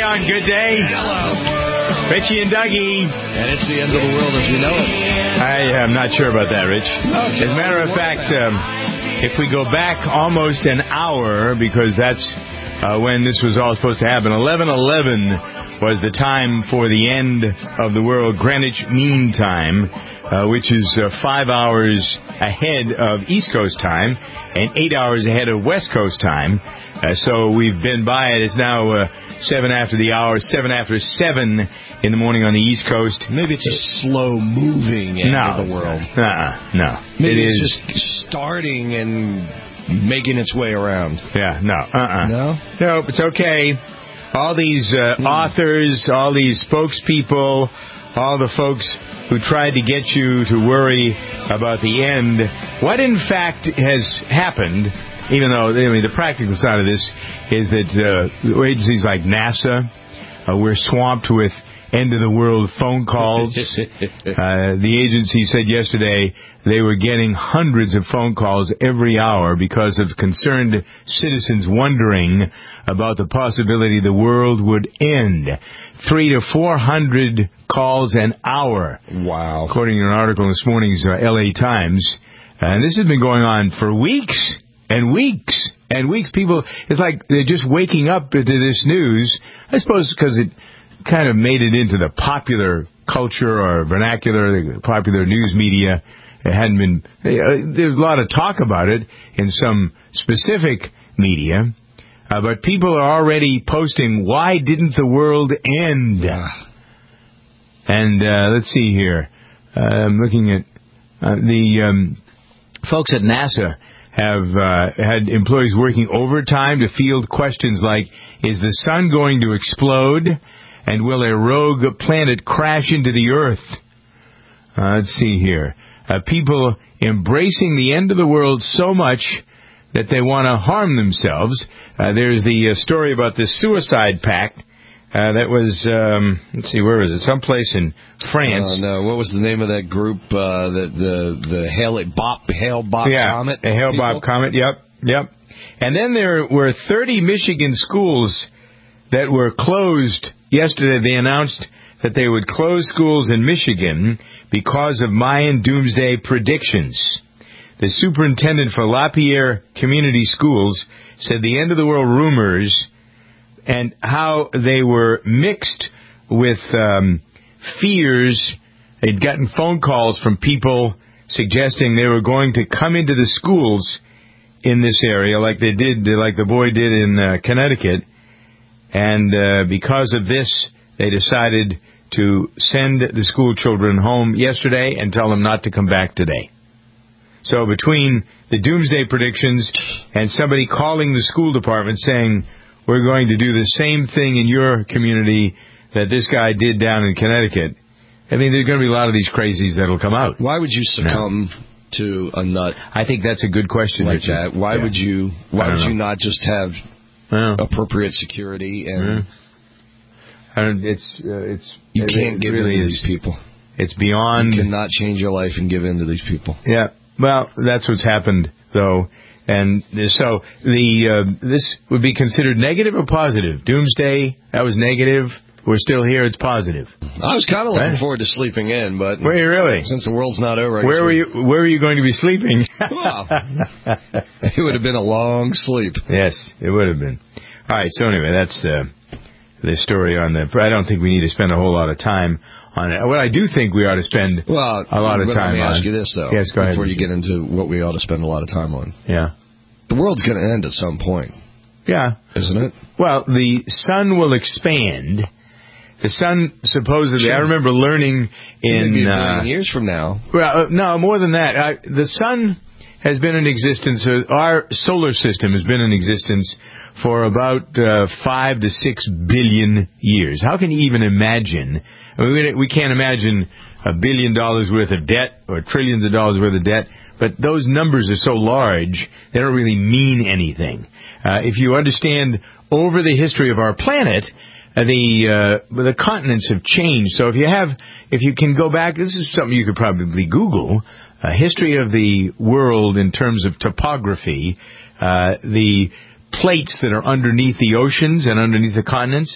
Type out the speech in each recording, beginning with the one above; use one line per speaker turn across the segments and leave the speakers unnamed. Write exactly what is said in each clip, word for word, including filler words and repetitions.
down. Good day.
Hello.
Richie and Dougie.
And it's the end of the world as we know it.
I am not sure about that, Rich.
No,
as a matter of fact, um, if we go back almost an hour, because that's uh, when this was all supposed to happen, eleven eleven was the time for the end of the world, Greenwich Mean Time, uh, which is uh, five hours ahead of East Coast time and eight hours ahead of West Coast time. Uh, so we've been by it. It's now uh, seven after the hour, seven after seven in the morning on the East Coast.
Maybe it's a slow-moving end
no,
of the world.
Uh-uh, no.
Maybe
it
it's
is
just starting and making its way around.
Yeah, no. Uh-uh.
No?
No, it's okay. All these uh, hmm. authors, all these spokespeople, all the folks who tried to get you to worry about the end, what in fact has happened, even though I mean, the practical side of this is that uh, agencies like NASA, uh, we're swamped with end-of-the-world phone calls. uh, the agency said yesterday they were getting hundreds of phone calls every hour because of concerned citizens wondering about the possibility the world would end. Three to four hundred calls an hour.
Wow.
According to an article in this morning's uh, L A Times. And this has been going on for weeks and weeks and weeks. People, it's like they're just waking up to this news. I suppose because it kind of made it into the popular culture or vernacular, the popular news media. It hadn't been, uh, there's a lot of talk about it in some specific media, uh, but people are already posting, why didn't the world end?
Yeah.
And uh, let's see here. Uh, I'm looking at uh, the um, folks at NASA have uh, had employees working overtime to field questions like, is the sun going to explode? And will a rogue planet crash into the Earth? Uh, let's see here. Uh, people embracing the end of the world so much that they want to harm themselves. Uh, there's the uh, story about this suicide pact uh, that was, um, let's see, where was it? Someplace in France.
Uh, no, what was the name of that group? Uh, the the the Hale Bob Hale Bob
yeah,
Comet.
The Hale Bob Comet. Yep, yep. And then there were thirty Michigan schools that were closed yesterday. They announced that they would close schools in Michigan because of Mayan doomsday predictions. The superintendent for LaPierre Community Schools said the end of the world rumors and how they were mixed with um, fears. They'd gotten phone calls from people suggesting they were going to come into the schools in this area like they did, like the boy did in uh, Connecticut. And uh, because of this, they decided to send the school children home yesterday and tell them not to come back today. So between the doomsday predictions and somebody calling the school department saying, we're going to do the same thing in your community that this guy did down in Connecticut, I mean, there's going to be a lot of these crazies that will come out.
Why would you succumb no. to a nut?
I think that's a good question.
Like
Richard.
that. Why yeah. would you? Why would
know.
you not just have
Well,
appropriate security and?
Yeah. I don't, it's uh, it's
you
it,
can't
it
give
really
in to
is.
these people.
It's beyond.
You cannot change your life and give in to these people.
Yeah. Well, that's what's happened, though, and so the uh, this would be considered negative or positive. Doomsday, that was negative. We're still here. It's positive.
I was kind of looking
right?
forward to sleeping in, but
were you really?
Since the world's not over, I
where were you? Where were you going to be sleeping?
Well, it would have been a long sleep.
Yes, it would have been. All right. So anyway, that's the the story on the. I don't think we need to spend a whole lot of time on it. What I do think we ought to spend
well,
a lot of time on.
Let me ask you this though.
Yes, go ahead.
Before you get into what we ought to spend a lot of time on.
Yeah.
The world's going to end at some point.
Yeah.
Isn't it?
Well, the sun will expand. The sun, supposedly, sure. I remember learning in...
Maybe a billion
uh,
years from now.
Well, uh, no, more than that. I, the sun has been in existence, uh, our solar system has been in existence for about uh, five to six billion years. How can you even imagine? I mean, we, we can't imagine a billion dollars worth of debt or trillions of dollars worth of debt, but those numbers are so large, they don't really mean anything. Uh, if you understand over the history of our planet... Uh, the uh, the continents have changed. So if you have, if you can go back, this is something you could probably Google, uh, history of the world in terms of topography. Uh, the plates that are underneath the oceans and underneath the continents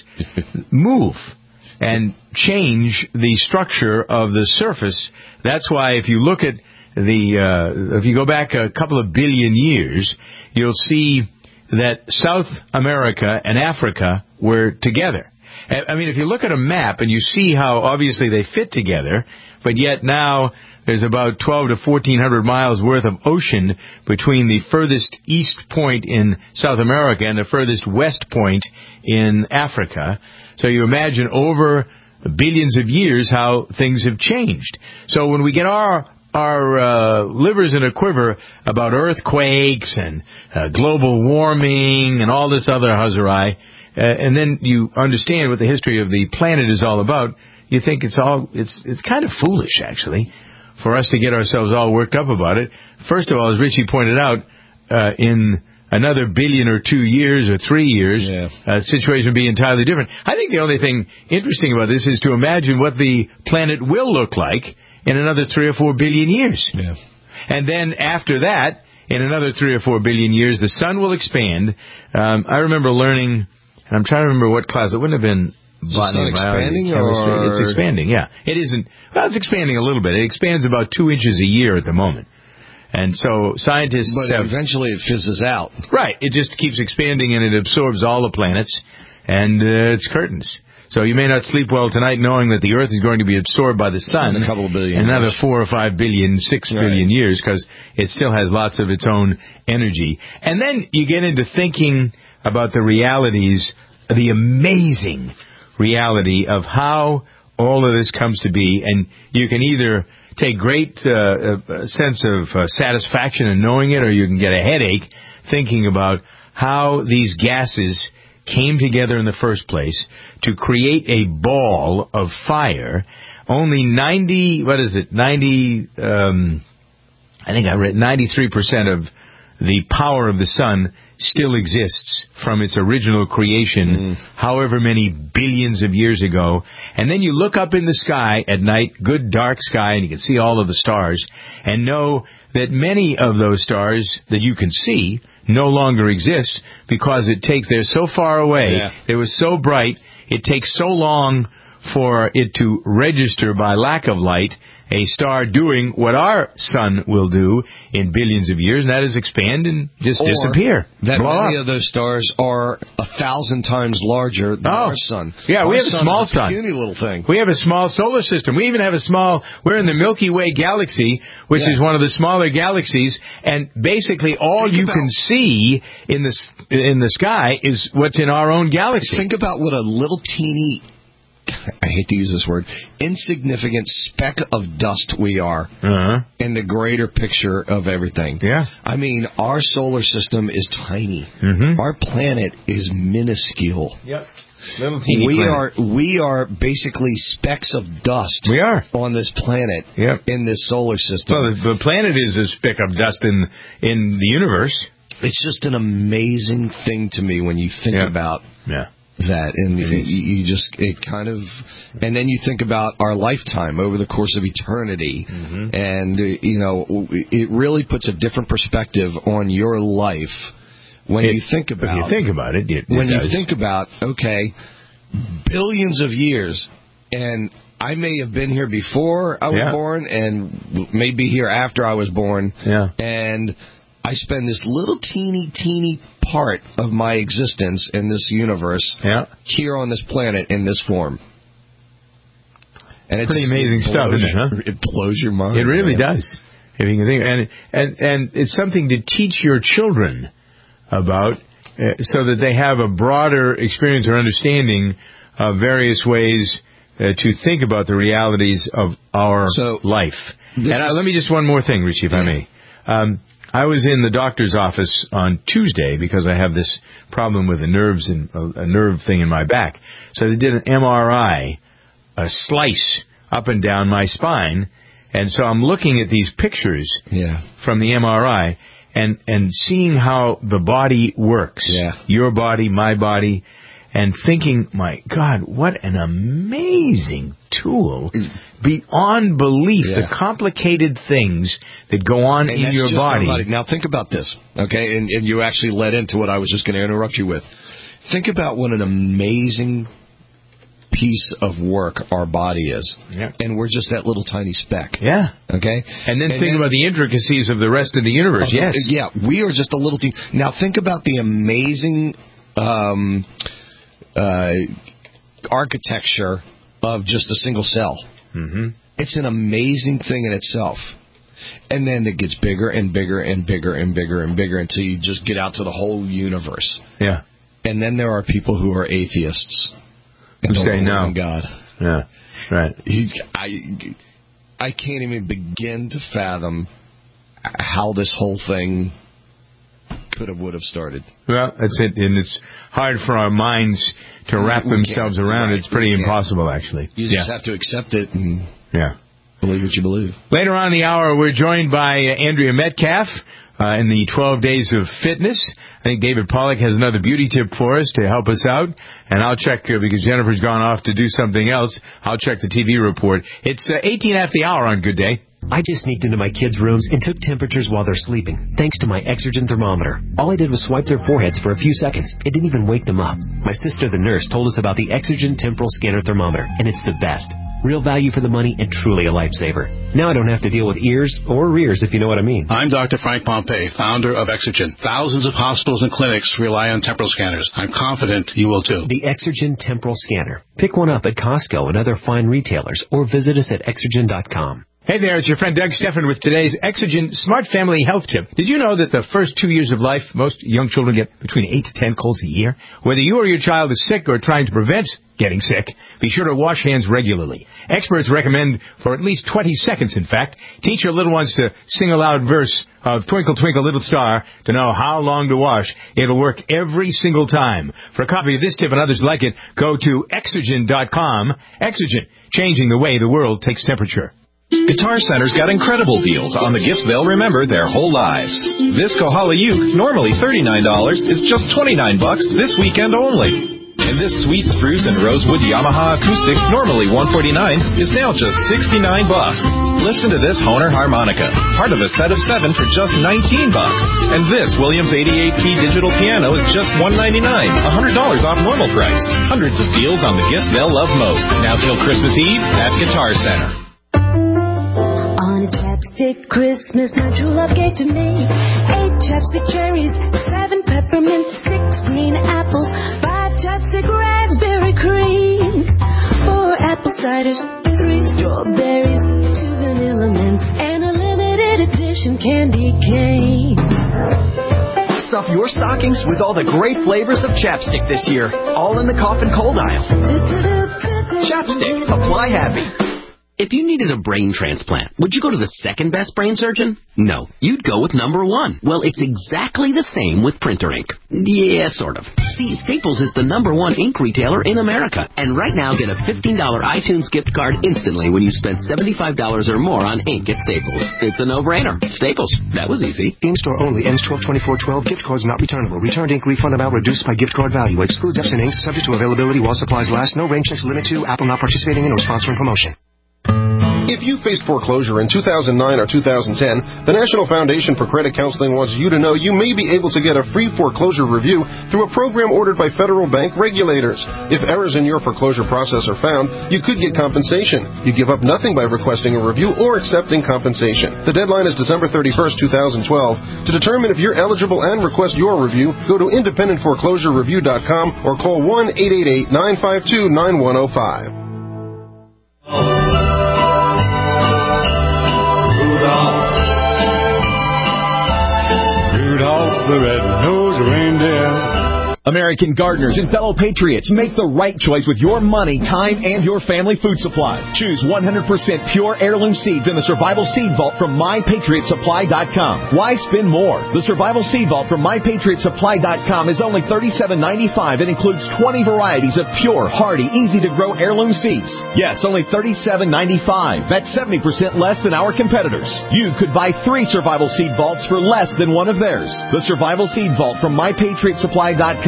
move and change the structure of the surface. That's why if you look at the, uh, if you go back a couple of billion years, you'll see that South America and Africa were together. I mean, if you look at a map and you see how obviously they fit together, but yet now there's about twelve to fourteen hundred miles worth of ocean between the furthest east point in South America and the furthest west point in Africa. So you imagine over billions of years how things have changed. So when we get our our uh, livers in a quiver about earthquakes and uh, global warming and all this other huzzarai, uh, and then you understand what the history of the planet is all about, you think it's all it's it's kind of foolish, actually, for us to get ourselves all worked up about it. First of all, as Richie pointed out, uh, in another billion or two years or three years,
yeah.
uh, the situation will be entirely different. I think the only thing interesting about this is to imagine what the planet will look like in another three or four billion years.
Yeah.
And then after that, in another three or four billion years, the sun will expand. Um, I remember learning, and I'm trying to remember what class, it wouldn't have been botany,
expanding
biology, chemistry.
Or...
It's expanding, yeah. It isn't, well, it's expanding a little bit. It expands about two inches a year at the moment. And so scientists
But
have...
eventually it fizzes out.
Right. It just keeps expanding and it absorbs all the planets, and uh, it's curtains. So you may not sleep well tonight knowing that the Earth is going to be absorbed by the sun
in a couple of billion
in another
years.
four or five billion, six
right.
billion years, because it still has lots of its own energy. And then you get into thinking about the realities, the amazing reality of how all of this comes to be, and you can either take great uh, uh, sense of uh, satisfaction in knowing it, or you can get a headache thinking about how these gases came together in the first place to create a ball of fire. Only ninety, what is it, ninety, um, I think I read ninety-three percent of the power of the sun still exists from its original creation, mm. however many billions of years ago. And then you look up in the sky at night, good dark sky, and you can see all of the stars, and know that many of those stars that you can see no longer exist because it takes, they're so far away,
yeah.
it was so bright, it takes so long for it to register by lack of light a star doing what our sun will do in billions of years, and that is expand and just
or
disappear.
That many
up.
of those stars are a thousand times larger than
oh.
our sun.
Yeah,
our
we have a small
is a
sun.
Puny little thing.
We have a small solar system. We even have a small, we're in the Milky Way galaxy, which
yeah.
is one of the smaller galaxies, and basically all
Think
you
about,
can see in the, in the sky is what's in our own galaxy.
Think about what a little teeny, I hate to use this word, insignificant speck of dust we are
uh-huh.
in the greater picture of everything.
Yeah.
I mean, our solar system is tiny.
Mm-hmm.
Our planet is minuscule.
Yep. Little teeny
we
planet.
are we are basically specks of dust.
We are
on this planet.
Yep.
In this solar system.
Well, the, the planet is a speck of dust in in the universe.
It's just an amazing thing to me when you think
yep.
about.
Yeah.
That and you, you just it kind of and then you think about our lifetime over the course of eternity,
mm-hmm.
and you know it really puts a different perspective on your life when
it,
you think about
when you think about it. it, it
when
does.
you think about okay, billions of years, and I may have been here before I was
yeah.
born, and may be here after I was born,
yeah.
and I spend this little teeny, teeny part of my existence in this universe
yeah.
here on this planet in this form. And it's
pretty amazing
it blows,
stuff, isn't it? Huh?
It blows your mind.
It really
man.
does. If you can think, and and and it's something to teach your children about, uh, so that they have a broader experience or understanding of various ways uh, to think about the realities of our
so,
life. And I, let me just one more thing, Richie, if yeah. I may. Um, I was in the doctor's office on Tuesday because I have this problem with the nerves and a, a nerve thing in my back. So they did an M R I, a slice up and down my spine, and so I'm looking at these pictures
yeah.
from the M R I and and seeing how the body works.
Yeah.
Your body, my body, and thinking, my God, what an amazing tool. Beyond belief, yeah. the complicated things that go on
and
in your body.
body. Now, think about this, okay? And, and you actually led into what I was just going to interrupt you with. Think about what an amazing piece of work our body is.
Yeah.
And we're just that little tiny speck.
Yeah.
Okay?
And then
and
think
then,
about the intricacies of the rest of the universe.
Uh,
yes.
Yeah, we are just a little teeny. Now, think about the amazing um, uh, architecture of just a single cell.
Mm-hmm.
It's an amazing thing in itself. And then it gets bigger and bigger and bigger and bigger and bigger until you just get out to the whole universe.
Yeah.
And then there are people who are atheists.
Who say no.
God.
Yeah, right.
He, I, I can't even begin to fathom how this whole thing could have, would have started.
Well, that's it. And it's hard for our minds to wrap we themselves around. Right. It's pretty impossible, actually.
You just
yeah.
have to accept it and
yeah.
believe what you believe.
Later on in the hour, we're joined by Andrea Metcalf uh, in the twelve Days of Fitness. I think David Pollack has another beauty tip for us to help us out. And I'll check, uh, because Jennifer's gone off to do something else, I'll check the T V report. It's uh, eighteen after the hour on Good Day.
I just sneaked into my kids' rooms and took temperatures while they're sleeping, thanks to my Exergen thermometer. All I did was swipe their foreheads for a few seconds. It didn't even wake them up. My sister, the nurse, told us about the Exergen Temporal Scanner Thermometer, and it's the best. Real value for the money and truly a lifesaver. Now I don't have to deal with ears or rears, if you know what I mean.
I'm Doctor Frank Pompey, founder of Exergen. Thousands of hospitals and clinics rely on temporal scanners. I'm confident you will too.
The Exergen Temporal Scanner. Pick one up at Costco and other fine retailers, or visit us at exergen dot com.
Hey there, it's your friend Doug Steffen with today's Exergen Smart Family Health Tip. Did you know that the first two years of life, most young children get between eight to ten colds a year? Whether you or your child is sick or trying to prevent getting sick, be sure to wash hands regularly. Experts recommend for at least twenty seconds, in fact. Teach your little ones to sing a loud verse of Twinkle, Twinkle, Little Star to know how long to wash. It'll work every single time. For a copy of this tip and others like it, go to exergen dot com. Exergen, changing the way the world takes temperature.
Guitar Center's got incredible deals on the gifts they'll remember their whole lives. This Kohala uke, normally thirty-nine dollars, is just twenty-nine bucks this weekend only. And this sweet spruce and rosewood Yamaha acoustic, normally one forty-nine, is now just sixty-nine bucks. Listen to this Hohner harmonica, part of a set of seven for just nineteen bucks. And this Williams eighty-eight key digital piano is just one ninety-nine, one hundred dollars off normal price. Hundreds of deals on the gifts they'll love most. Now till Christmas Eve at Guitar Center.
On a chapstick Christmas my true love gave to me. Eight chapstick cherries, seven peppermint, six green apples, five chapstick raspberry cream, four apple ciders, three strawberries, two vanilla mints, and a limited edition candy cane.
Stuff your stockings with all the great flavors of Chapstick this year, all in the cough and cold aisle. Chapstick, apply happy.
If you needed a brain transplant, would you go to the second best brain surgeon? No, you'd go with number one. Well, it's exactly the same with printer ink. Yeah, sort of. See, Staples is the number one ink retailer in America. And right now, get a fifteen dollars iTunes gift card instantly when you spend seventy-five dollars or more on ink at Staples. It's a no-brainer. Staples. That was easy.
In-store only. Ends twelve twenty-four twelve. Gift cards not returnable. Returned ink refund amount reduced by gift card value. Excludes Epson inks. Subject to availability while supplies last. No rain checks limit to. Apple not participating in or sponsoring promotion.
If you faced foreclosure in two thousand nine or two thousand ten, the National Foundation for Credit Counseling wants you to know you may be able to get a free foreclosure review through a program ordered by federal bank regulators. If errors in your foreclosure process are found, you could get compensation. You give up nothing by requesting a review or accepting compensation. The deadline is December thirty-first, twenty twelve. To determine if you're eligible and request your review, go to independent foreclosure review dot com or call one eight eight eight, nine five two, nine one zero five.
Rudolph the red-nosed reindeer.
American gardeners and fellow patriots, make the right choice with your money, time, and your family food supply. Choose one hundred percent pure heirloom seeds in the Survival Seed Vault from my patriot supply dot com. Why spend more? The Survival Seed Vault from my patriot supply dot com is only thirty-seven ninety-five and includes twenty varieties of pure, hardy, easy-to-grow heirloom seeds. Yes, only thirty-seven ninety-five. That's seventy percent less than our competitors. You could buy three Survival Seed Vaults for less than one of theirs. The Survival Seed Vault from my patriot supply dot com.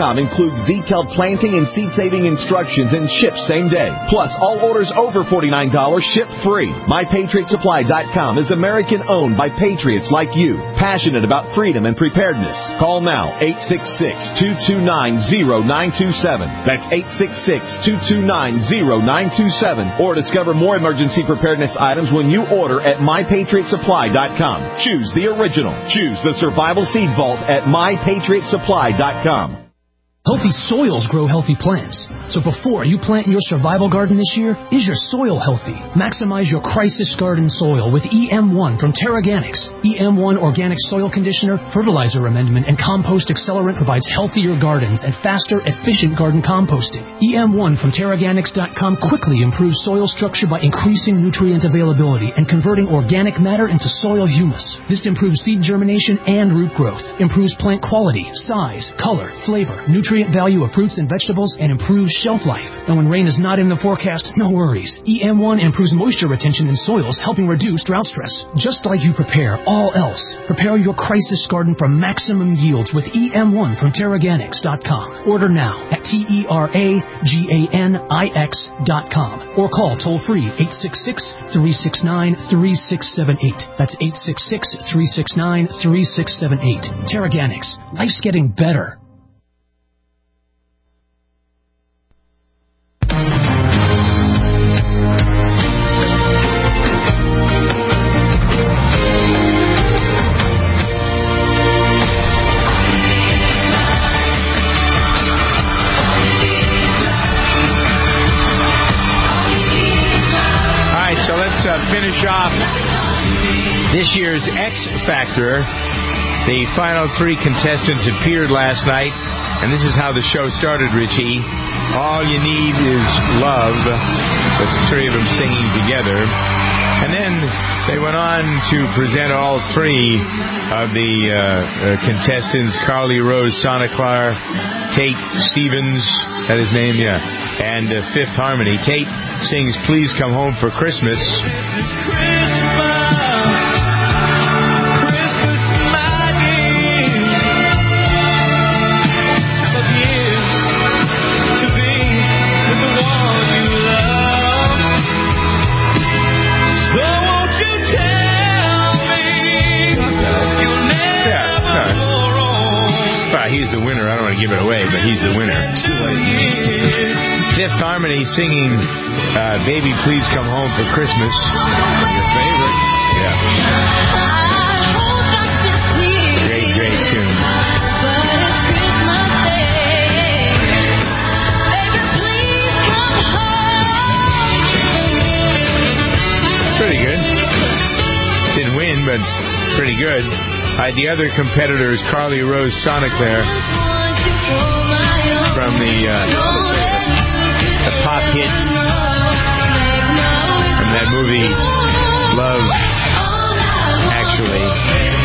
com includes detailed planting and seed-saving instructions and ships same day. Plus, all orders over forty-nine dollars ship free. My Patriot Supply dot com is American-owned by patriots like you, passionate about freedom and preparedness. Call now, eight six six, two two nine, zero nine two seven. That's eight six six, two two nine, zero nine two seven. Or discover more emergency preparedness items when you order at My Patriot Supply dot com. Choose the original. Choose the Survival Seed Vault at My Patriot Supply dot com.
Healthy soils grow healthy plants. So before you plant your survival garden this year, is your soil healthy? Maximize your crisis garden soil with E M one from Terraganics. E M one Organic Soil Conditioner, Fertilizer Amendment, and Compost Accelerant provides healthier gardens and faster, efficient garden composting. E M one from Terraganics dot com quickly improves soil structure by increasing nutrient availability and converting organic matter into soil humus. This improves seed germination and root growth, improves plant quality, size, color, flavor, nutrient value of fruits and vegetables, and improves shelf life. And when rain is not in the forecast, no worries. E M one improves moisture retention in soils, helping reduce drought stress. Just like you prepare all else, prepare your crisis garden for maximum yields with E M one from Terraganics dot com. Order now at T E R A G A N I X dot com or call toll-free eight six six, three six nine, three six seven eight. That's eight six six, three six nine, three six seven eight. Terraganics. Life's getting better.
Finish off this year's X Factor. The final three contestants appeared last night, and this is how the show started, Richie. All you need is love, with the three of them singing together. And then they went on to present all three of the uh, uh, contestants, Carly Rose Sonaclar, Tate Stevens, is that his name? Yeah. And uh, Fifth Harmony. Tate sings Please Come Home for Christmas. He's the winner. I don't want to give it away, but he's the winner. Fifth Harmony singing uh, Baby Please Come Home for Christmas. Your favorite. Yeah. Great, great tune. Pretty good. Didn't win, but pretty good. Uh, the other competitor is Carly Rose Sonaclar from the, uh, the pop hit from that movie Love Actually.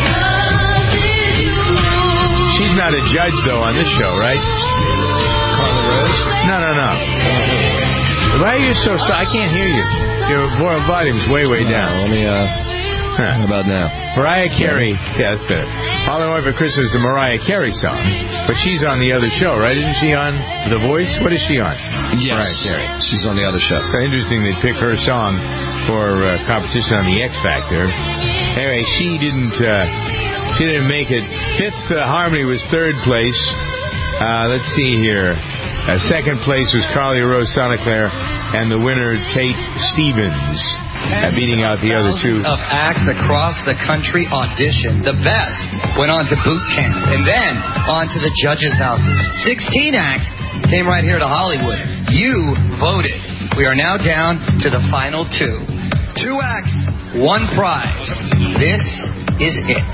She's not a judge, though, on this show, right? Carly Rose? No, no, no. Why are you so... so I can't hear you. Your volume's way, way down.
Let me... uh Huh. How about now?
Mariah Carey. Yeah, that's better. All I Want for Christmas is a Mariah Carey song. But she's on the other show, right? Isn't she on The Voice? What is she on?
Yes.
Mariah Carey.
She's on the other show.
So interesting they pick her song for uh, competition on the X Factor. Anyway, she didn't uh, she didn't make it. Fifth uh, Harmony was third place. Uh, let's see here. Uh, second place was Carly Rose Sonaclar, and the winner, Tate Stevens. Uh, beating out the other two.
Of acts across the country auditioned. The best went on to boot camp and then on to the judges' houses. sixteen acts came right here to Hollywood. You voted. We are now down to the final two. Two acts, one prize. This is it.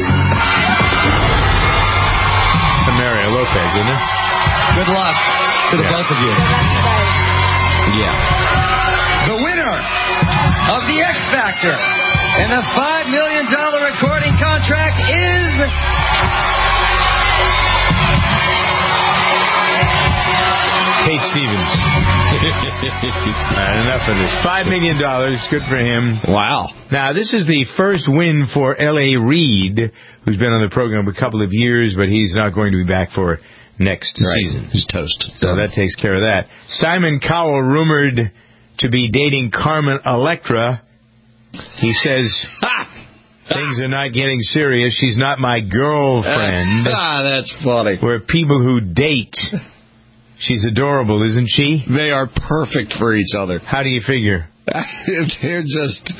Mario Lopez, isn't it?
Good luck to the
yeah.
both of you.
Yeah.
The winner of the X Factor and the five million dollars recording contract is...
Tate Stevens. All right, enough of this. Five million dollars. Good for him.
Wow.
Now, this is the first win for L A. Reid, who's been on the program a couple of years, but he's not going to be back for next
right.
season.
He's toast.
So that takes care of that. Simon Cowell, rumored to be dating Carmen Electra. He says, things are not getting serious. She's not my girlfriend.
Ah, that's funny.
We're people who date. She's adorable, isn't she?
They are perfect for each other.
How do you figure?
They're just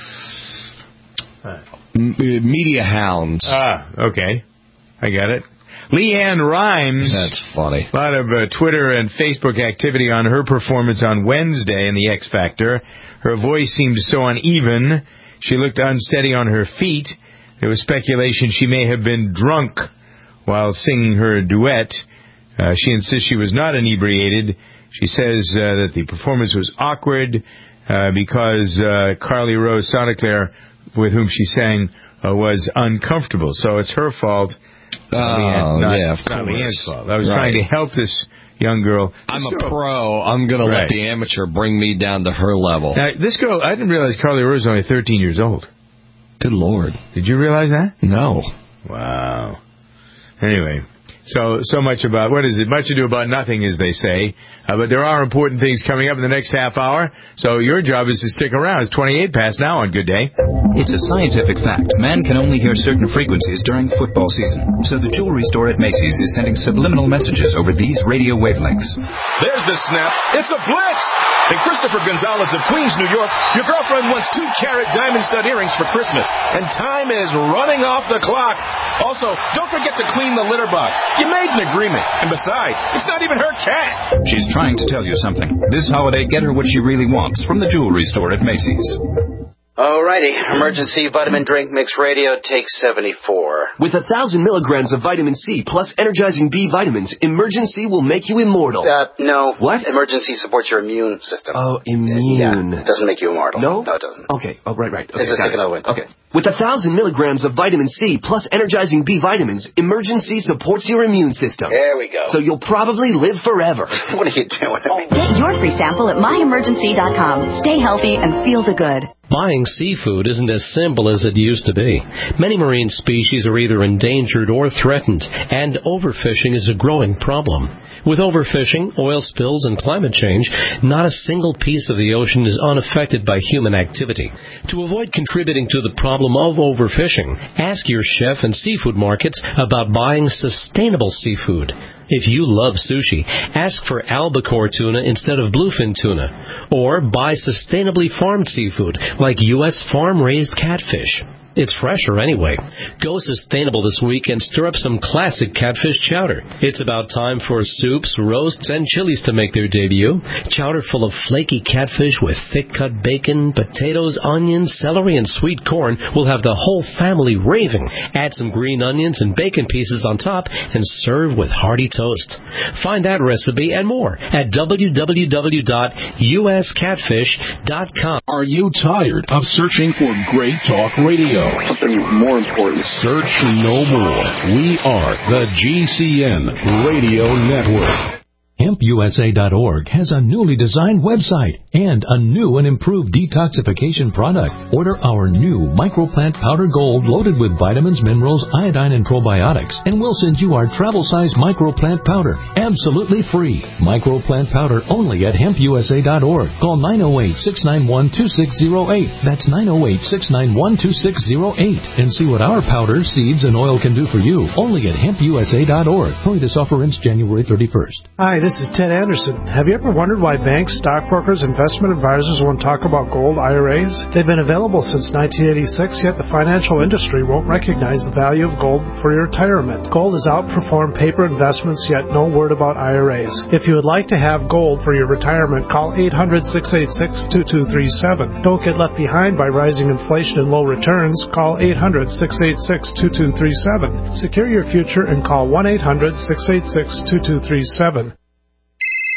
media hounds.
Ah, okay. I got it. Leanne Rimes.
That's funny.
A lot of uh, Twitter and Facebook activity on her performance on Wednesday in the X Factor. Her voice seemed so uneven. She looked unsteady on her feet. There was speculation she may have been drunk while singing her duet. Uh, she insists she was not inebriated. She says uh, that the performance was awkward uh, because uh, Carly Rose Sonaclair, with whom she sang, uh, was uncomfortable. So it's her fault.
Oh,
Leanne, not,
yeah, of
not
course.
Leanne's fault. I was
Right.
trying to help this young girl.
I'm
This
a
girl-
pro. I'm going
Right.
to let the amateur bring me down to her level.
Now, this girl, I didn't realize Carly Rose was only thirteen years old.
Good Lord.
Did you realize that?
No.
Wow. Anyway, so so much about, what is it? Much ado about nothing, as they say. Uh, but there are important things coming up in the next half hour. So your job is to stick around. It's twenty-eight past now on Good Day.
It's a scientific fact. Man can only hear certain frequencies during football season. So the jewelry store at Macy's is sending subliminal messages over these radio wavelengths.
There's the snap. It's a blitz! And Christopher Gonzalez of Queens, New York, your girlfriend wants two carat diamond stud earrings for Christmas. And time is running off the clock. Also, don't forget to clean the litter box. You made an agreement. And besides, it's not even her cat.
She's trying to tell you something. This holiday, get her what she really wants from the jewelry store at Macy's.
Alrighty, emergency vitamin drink mix radio takes seventy-four.
With a thousand milligrams of vitamin C plus energizing B vitamins, Emergency will make you immortal.
Uh, no.
What?
Emergency supports your immune system.
Oh, immune.
Yeah, it doesn't make you immortal.
No?
No, it doesn't.
Okay, oh, right, right. Okay,
This is
got
take
it.
another one.
Okay. With a thousand milligrams of vitamin C plus energizing B vitamins, Emergency supports your immune system.
There we go.
So you'll probably live forever.
What are you doing?
Get your free sample at my emergency dot com. Stay healthy and feel the good.
Buying seafood isn't as simple as it used to be. Many marine species are either endangered or threatened, and overfishing is a growing problem. With overfishing, oil spills, and climate change, not a single piece of the ocean is unaffected by human activity. To avoid contributing to the problem of overfishing, ask your chef and seafood markets about buying sustainable seafood. If you love sushi, ask for albacore tuna instead of bluefin tuna. Or buy sustainably farmed seafood, like U S farm-raised catfish. It's fresher anyway. Go sustainable this week and stir up some classic catfish chowder. It's about time for soups, roasts, and chilies to make their debut. Chowder full of flaky catfish with thick-cut bacon, potatoes, onions, celery, and sweet corn will have the whole family raving. Add some green onions and bacon pieces on top and serve with hearty toast. Find that recipe and more at w w w dot u s catfish dot com.
Are you tired of searching for great talk radio?
Something more important.
Search no more. We are the G C N Radio Network.
hemp u s a dot org has a newly designed website and a new and improved detoxification product. Order our new Microplant Powder Gold loaded with vitamins, minerals, iodine, and probiotics, and we'll send you our travel-size Microplant Powder absolutely free. Microplant Powder only at hemp u s a dot org. Call nine oh eight, six nine one, two six oh eight. That's nine oh eight, six nine one, two six oh eight. And see what our powder, seeds, and oil can do for you only at hemp u s a dot org. Only this offer ends January thirty-first.
Hi, this is Ted Anderson. Have you ever wondered why banks, stockbrokers, investment advisors won't talk about gold I R As? They've been available since nineteen eighty-six, yet the financial industry won't recognize the value of gold for your retirement. Gold has outperformed paper investments, yet no word about I R As. If you would like to have gold for your retirement, call eight hundred, six eight six, two two three seven. Don't get left behind by rising inflation and low returns. Call eight hundred, six eight six, two two three seven. Secure your future and call one eight hundred, six eight six, two two three seven.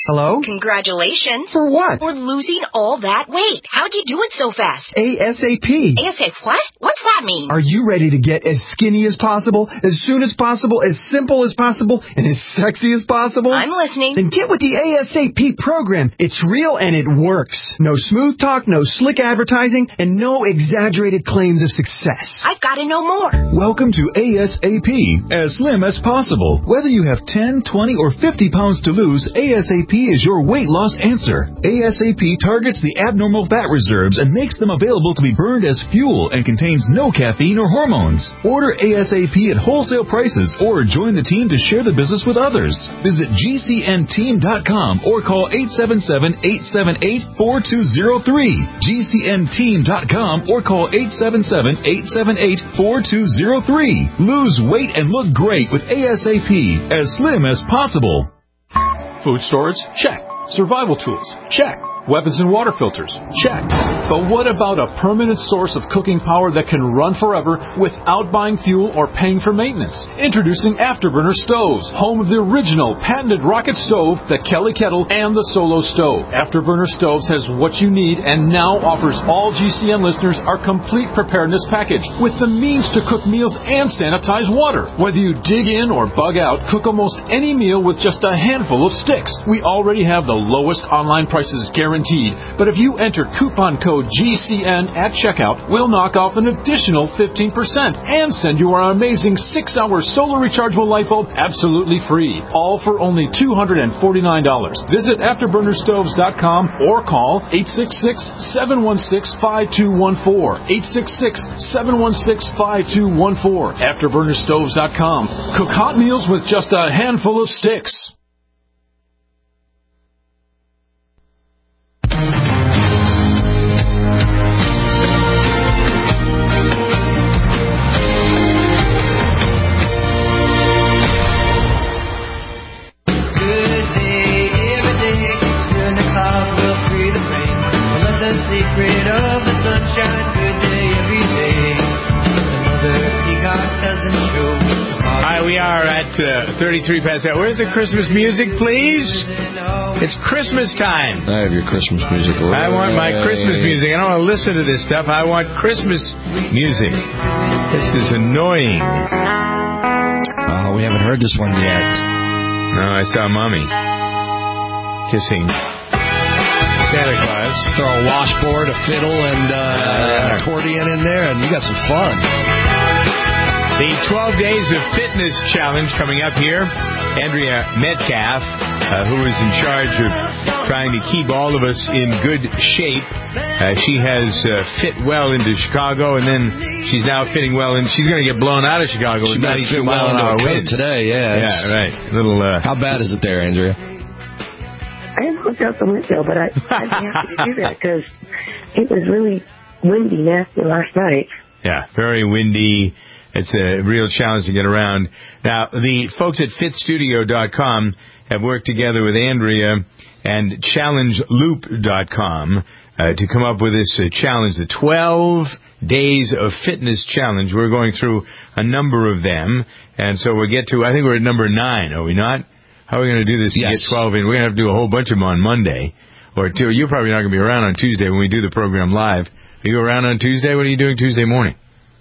Hello?
Congratulations.
For what?
For losing all that weight. How'd you do it so fast?
ASAP.
ASAP what? What's that mean?
Are you ready to get as skinny as possible, as soon as possible, as simple as possible, and as sexy as possible?
I'm listening.
Then get with the ASAP program. It's real and it works. No smooth talk, no slick advertising, and no exaggerated claims of success.
I've got to know more.
Welcome to ASAP, as slim as possible. Whether you have ten, twenty, or fifty pounds to lose, ASAP is your weight loss answer. ASAP targets the abnormal fat reserves and makes them available to be burned as fuel and contains no caffeine or hormones. Order ASAP at wholesale prices or join the team to share the business with others. Visit G C N team dot com or call eight seven seven, eight seven eight, four two zero three. G C N team dot com or call eight seven seven, eight seven eight, four two zero three. Lose weight and look great with ASAP, as slim as possible.
Food storage? Check. Survival tools? Check. Weapons and water filters? Check. But what about a permanent source of cooking power that can run forever without buying fuel or paying for maintenance? Introducing Afterburner Stoves, home of the original patented rocket stove, the Kelly Kettle, and the Solo Stove. Afterburner Stoves has what you need and now offers all G C N listeners our complete preparedness package with the means to cook meals and sanitize water. Whether you dig in or bug out, cook almost any meal with just a handful of sticks. We already have the lowest online prices guaranteed. But if you enter coupon code G C N at checkout, we'll knock off an additional fifteen percent and send you our amazing six hour solar rechargeable light bulb absolutely free. All for only two hundred forty-nine dollars. Visit afterburner stoves dot com or call eight six six, seven one six, five two one four. eight six six, seven one six, five two one four. afterburner stoves dot com. Cook hot meals with just a handful of sticks.
Secret of the sunshine, good day every day. Another peacock doesn't show.
All right, we are at uh, thirty-three past that. Where's the Christmas music, please? It's Christmas time.
I have your Christmas music.
Right. I want my Christmas music. I don't want to listen to this stuff. I want Christmas music. This is annoying.
Oh, we haven't heard this one yet.
No, I saw Mommy kissing Santa Claus.
Throw a washboard, a fiddle, and uh, yeah. an accordion in there, and you got some fun.
The twelve Days of Fitness Challenge coming up here. Andrea Metcalf, uh, who is in charge of trying to keep all of us in good shape. Uh, she has uh, fit well into Chicago, and then she's now fitting well, and she's going to get blown out of Chicago
She
with ninety-two
fit well
mile an hour wind
today. Yeah,
yeah, right. Little. Uh,
How bad is it there, Andrea?
I didn't look out the window, but I, I'd be happy to do that because it was really windy, nasty last night.
Yeah, very windy. It's a real challenge to get around. Now, the folks at fit studio dot com have worked together with Andrea and challenge loop dot com uh, to come up with this uh, challenge, the twelve Days of Fitness Challenge. We're going through a number of them, and so we'll get to, I think we're at number nine, are we not? How are we going to do this to
yes.
get twelve in? We're going to have to do a whole bunch of them on Monday. Or two. You're probably not going to be around on Tuesday when we do the program live. Are you around on Tuesday? What are you doing Tuesday morning?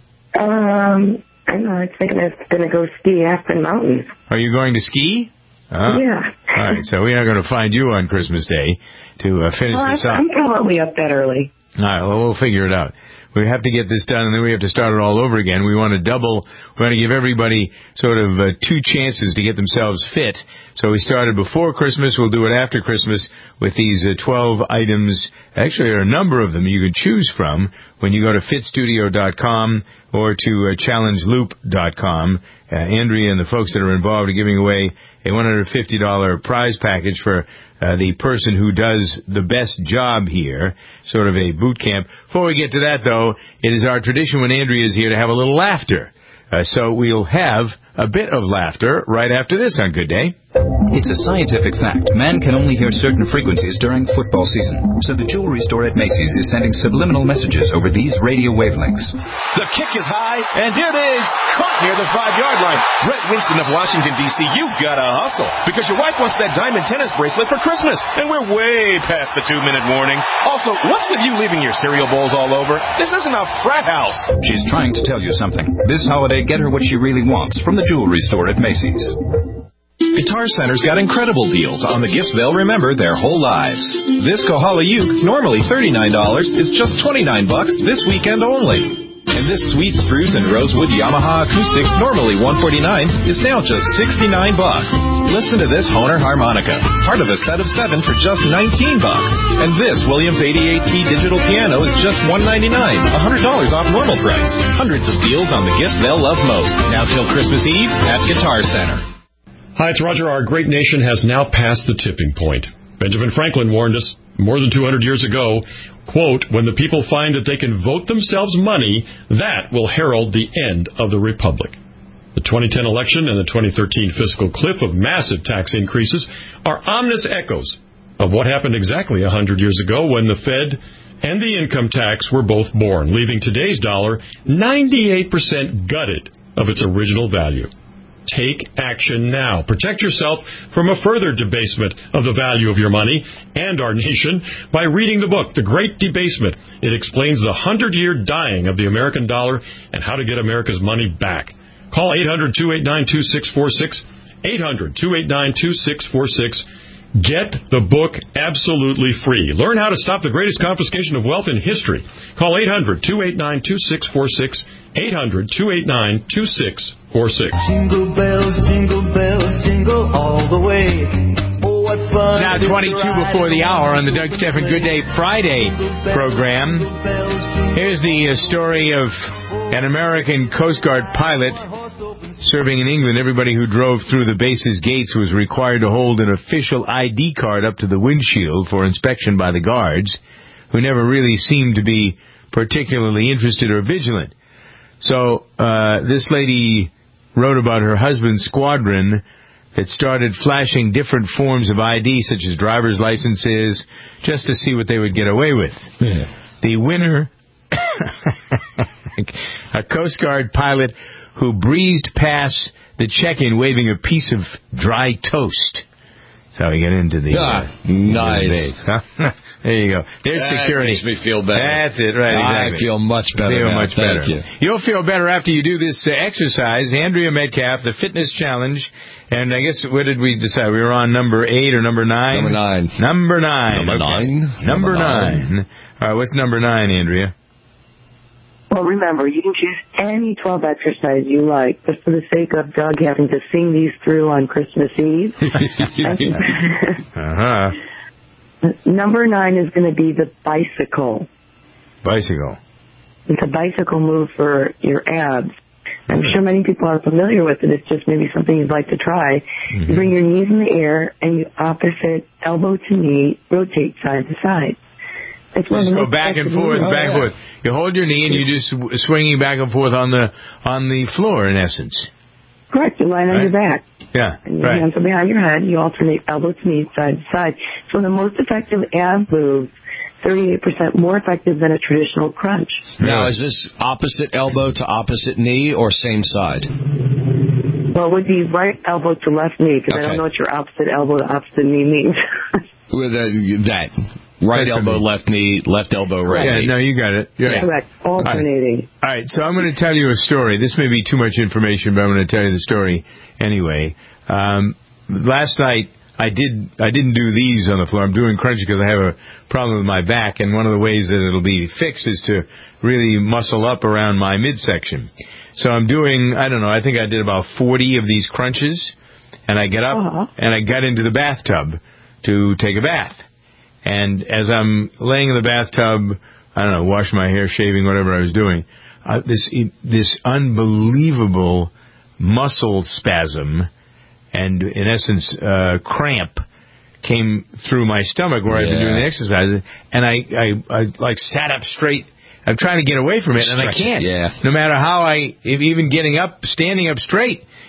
Um, I don't know. I was thinking I was going to go ski Aspen Mountains.
Are you going to ski? Uh,
yeah.
All right. So we're not going to find you on Christmas Day to uh, finish
well,
this up.
I'm probably up that early.
All right. Well, we'll figure it out. We have to get this done, and then we have to start it all over again. We want to double. We want to give everybody sort of uh, two chances to get themselves fit. So we started before Christmas. We'll do it after Christmas with these uh, twelve items. Actually, there are a number of them you can choose from when you go to fit studio dot com or to uh, challenge loop dot com. Uh, Andrea and the folks that are involved are giving away a one hundred fifty dollars prize package for uh, the person who does the best job here, sort of a boot camp. Before we get to that, though, it is our tradition when Andrea is here to have a little laughter. Uh, so we'll have a bit of laughter right after this on Good Day.
It's a scientific fact. Man can only hear certain frequencies during football season. So the jewelry store at Macy's is sending subliminal messages over these radio wavelengths.
The kick is high, and it is caught near the five-yard line. Brett Winston of Washington, D C, you gotta hustle, because your wife wants that diamond tennis bracelet for Christmas, and we're way past the two-minute warning. Also, what's with you leaving your cereal bowls all over? This isn't a frat house.
She's trying to tell you something. This holiday, get her what she really wants from the jewelry store at Macy's.
Guitar Center's got incredible deals on the gifts they'll remember their whole lives. This Kohala Uke, normally thirty-nine dollars, is just twenty-nine bucks this weekend only. And this sweet spruce and rosewood Yamaha acoustic, normally one forty-nine, is now just sixty-nine bucks. Listen to this Hohner harmonica, part of a set of seven for just nineteen bucks. And this Williams eighty-eight key digital piano is just one ninety-nine, one hundred dollars off normal price. Hundreds of deals on the gifts they'll love most. Now till Christmas Eve at Guitar Center.
Hi, it's Roger. Our great nation has now passed the tipping point. Benjamin Franklin warned us more than two hundred years ago, quote, when the people find that they can vote themselves money, that will herald the end of the republic. The twenty ten election and the twenty thirteen fiscal cliff of massive tax increases are ominous echoes of what happened exactly one hundred years ago when the Fed and the income tax were both born, leaving today's dollar ninety-eight percent gutted of its original value. Take action now. Protect yourself from a further debasement of the value of your money and our nation by reading the book, The Great Debasement. It explains the hundred-year dying of the American dollar and how to get America's money back. Call eight hundred, two eight nine, two six four six, eight hundred, two eight nine, two six four six. Get the book absolutely free. Learn how to stop the greatest confiscation of wealth in history. Call eight hundred, two eight nine, two six four six, eight hundred, two eight nine, two six four six.
Jingle bells, jingle bells, jingle all the way. Oh, what fun.
It's now twenty-two before the hour on the Doug Stephan Good Day Friday program. Here's the uh, story of an American Coast Guard pilot serving in England. Everybody who drove through the base's gates was required to hold an official I D card up to the windshield for inspection by the guards, who never really seemed to be particularly interested or vigilant. So uh, this lady wrote about her husband's squadron that started flashing different forms of I D, such as driver's licenses, just to see what they would get away with. Yeah. The winner, a Coast Guard pilot who breezed past the check-in waving a piece of dry toast. That's how we get into the...
Ah,
uh,
nice.
Huh? There you go. There's
that
security.
Makes me feel better.
That's it, right, exactly.
I feel much better
feel
now.
much
Thank
better.
you.
You'll feel better after you do this uh, exercise. Andrea Metcalf, the fitness challenge. And I guess, what did we decide? We were on number eight or number nine?
Number nine.
Number nine.
Number
okay.
nine.
Number,
number
nine.
nine.
All right, what's number nine, Andrea?
Well, remember, you can choose any twelve exercise you like, but for the sake of Doug having to sing these through on Christmas Eve.
uh-huh.
Number nine is going to be the bicycle.
Bicycle.
It's a bicycle move for your abs. I'm sure many people are familiar with it. It's just maybe something you'd like to try. Mm-hmm. You bring your knees in the air and you opposite elbow to knee, rotate side to side. It's
just go back and forth, oh, back and yeah. forth. You hold your knee and you just swinging back and forth on the on the floor, in essence.
Correct. You lie on
right?
your back.
Yeah,
and your
right.
hands are behind your head. You alternate elbow to knee, side to side. So the most effective ab move, thirty-eight percent more effective than a traditional crunch.
Now, is this opposite elbow to opposite knee or same side?
Well, it would be right elbow to left knee, because
okay.
I don't know what your opposite elbow to opposite knee means.
With uh, that. Right That's elbow, left knee, left elbow, right
yeah,
knee.
No, you got it.
Yeah. Correct. Alternating.
All right. All right, so I'm going to tell you a story. This may be too much information, but I'm going to tell you the story anyway. Um, last night, I, did, I didn't do these on the floor. I'm doing crunches because I have a problem with my back, and one of the ways that it'll be fixed is to really muscle up around my midsection. So I'm doing, I don't know, I think I did about forty of these crunches, and I get up, uh-huh. and I got into the bathtub to take a bath. And as I'm laying in the bathtub, I don't know, washing my hair, shaving, whatever I was doing, uh, this this unbelievable muscle spasm and, in essence, uh, cramp came through my stomach where yeah. I've been doing the exercises. And I, I, I, like, sat up straight. I'm trying to get away from it, and I can't.
It, yeah.
No matter how I, if even getting up, standing up straight,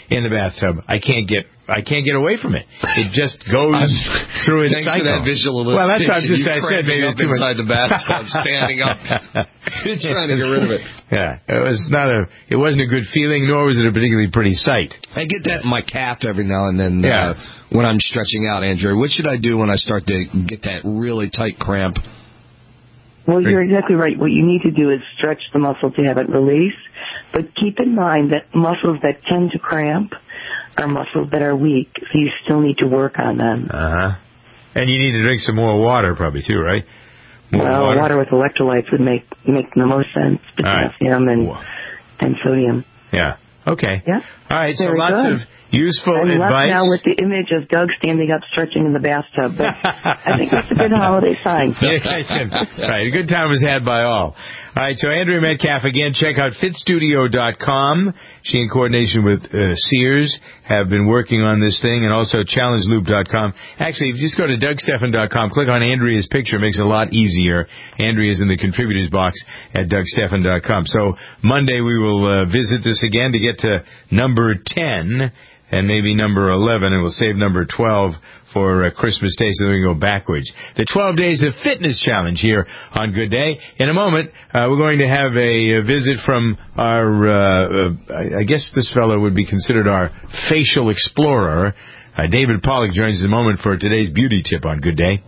in the bathtub, I can't get I can't get away from it. It just goes through its
Thanks
cycle.
for that visual
Well, that's what I just
you
I said. Maybe
up
too much.
inside the bathtub, standing up, trying to get rid of it.
Yeah, it was not a. It wasn't a good feeling, nor was it a particularly pretty sight.
I get that in my calf every now and then.
Yeah.
Uh, when I'm stretching out, Andrew, what should I do when I start to get that really tight cramp?
Well, you're exactly right. What you need to do is stretch the muscle to have it release. But keep in mind that muscles that tend to cramp are muscles that are weak, so you still need to work on them.
Uh-huh. And you need to drink some more water probably too, right? More
well,
water.
water with electrolytes would make make the most sense. Potassium and, and sodium.
Yeah. Okay.
Yeah.
All right, so
Very
lots
good.
of useful
I'm left
advice.
now with the image of Doug standing up stretching in the bathtub, but I think that's a good holiday sign.
Yeah, right, a good time was had by all. All right, so Andrea Metcalf, again, check out fit studio dot com. She, in coordination with uh, Sears, have been working on this thing, and also challenge loop dot com. Actually, if you just go to doug stephan dot com, click on Andrea's picture. It makes it a lot easier. Andrea's in the contributors box at doug stephan dot com. So Monday we will uh, visit this again to get to number ten and maybe number eleven, and we'll save number twelve for uh, Christmas Day, so we can go backwards. The twelve Days of Fitness Challenge here on Good Day. In a moment, uh, we're going to have a, a visit from our, uh, uh, I guess this fellow would be considered our facial explorer. Uh, David Pollack joins us in a moment for today's beauty tip on Good Day.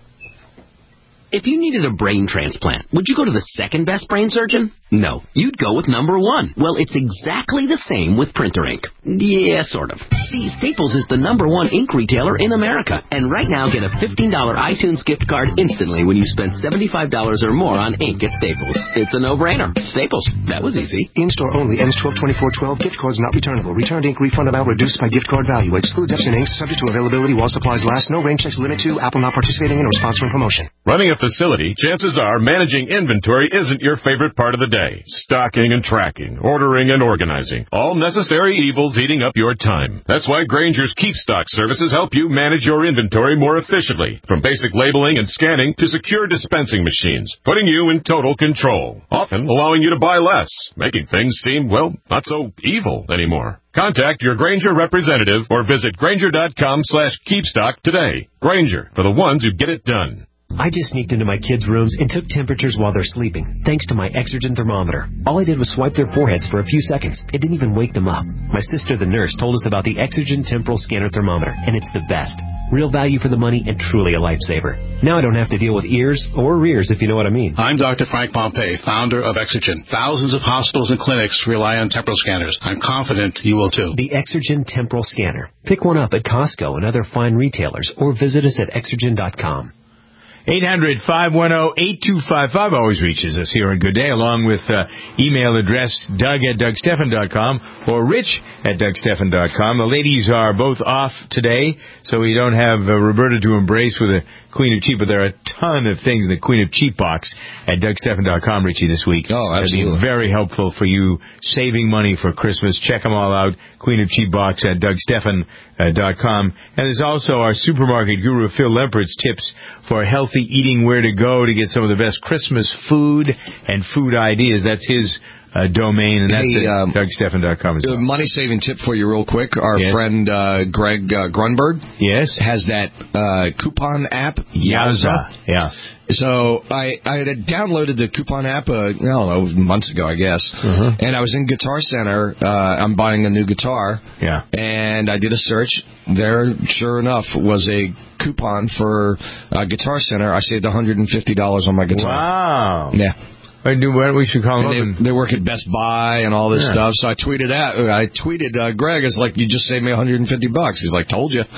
If you needed a brain transplant, would you go to the second best brain surgeon? No, you'd go with number one. Well, it's exactly the same with printer ink. Yeah, sort of. See, Staples is the number one ink retailer in America. And right now, get a fifteen dollars iTunes gift card instantly when you spend seventy-five dollars or more on ink at Staples. It's a no-brainer. Staples. That was easy.
In-store only. Ends twelve twenty-four twelve. Gift cards not returnable. Returned ink refund amount reduced by gift card value. Excludes Epson inks. Subject to availability while supplies last. No rain checks limit to. Apple not participating in or sponsoring promotion.
Running a facility, chances are managing inventory isn't your favorite part of the day. Stocking and tracking, ordering and organizing. All necessary evils eating up your time. That's why Granger's Keep Stock services help you manage your inventory more efficiently. From basic labeling and scanning to secure dispensing machines, putting you in total control. Often allowing you to buy less, making things seem, well, not so evil anymore. Contact your Granger representative or visit Granger.com slash Keepstock today. Granger, for the ones who get it done.
I just sneaked into my kids' rooms and took temperatures while they're sleeping, thanks to my Exergen thermometer. All I did was swipe their foreheads for a few seconds. It didn't even wake them up. My sister, the nurse, told us about the Exergen Temporal Scanner Thermometer, and it's the best. Real value for the money and truly a lifesaver. Now I don't have to deal with ears or rears, if you know what I mean.
I'm Doctor Frank Pompey, founder of Exergen. Thousands of hospitals and clinics rely on temporal scanners. I'm confident you will too.
The Exergen Temporal Scanner. Pick one up at Costco and other fine retailers, or visit us at exergen dot com.
eight hundred, five one zero, eight two five five always reaches us here on Good Day, along with uh, email address doug at doug stephan dot com or rich at doug stephan dot com. The ladies are both off today, so we don't have uh, Roberta to embrace with a Queen of Cheap, but there are a ton of things in the Queen of Cheap box at doug stephan dot com, Richie, this week.
Oh, absolutely.
It'll be very helpful for you saving money for Christmas. Check them all out. Queen of Cheap box at doug stephan dot com. And there's also our supermarket guru, Phil Lempert's tips for healthy eating, where to go to get some of the best Christmas food and food ideas. That's his uh, domain, and that's
Hey,
at
um,
doug stephan dot com as well.
A money-saving tip for you real quick. Our
Yes.
friend uh, Greg uh, Grunberg
yes.
has that uh, coupon app,
Yowza. Yeah.
So I, I had downloaded the coupon app, uh, I don't know, months ago, I guess.
Uh-huh.
And I was in Guitar Center. Uh, I'm buying a new guitar.
Yeah.
And I did a search. There, sure enough, was a coupon for uh, Guitar Center. I saved one hundred fifty dollars on my guitar.
Wow.
Yeah.
I do what we should call them.
And they, they work at Best Buy and all this
Yeah.
stuff. So I tweeted out. I tweeted uh, Greg. It's like, you just saved me one hundred fifty bucks. He's like, told you.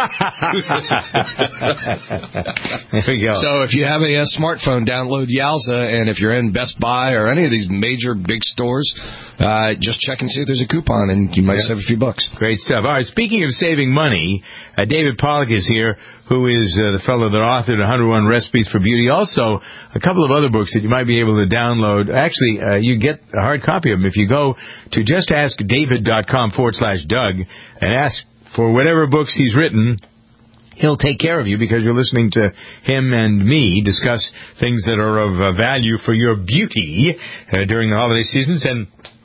There we go.
So if you have a, a smartphone, download Yowza, and if you're in Best Buy or any of these major big stores, uh, just check and see if there's a coupon, and you might
Yeah.
save a few bucks.
Great stuff. All right, speaking of saving money, uh, David Pollack is here, who is uh, the fellow that authored one hundred one Recipes for Beauty. Also, a couple of other books that you might be able to download. Actually, uh, you get a hard copy of them if you go to justaskdavid.com forward slash Doug and ask for whatever books he's written. He'll take care of you because you're listening to him and me discuss things that are of uh, value for your beauty uh, during the holiday seasons. And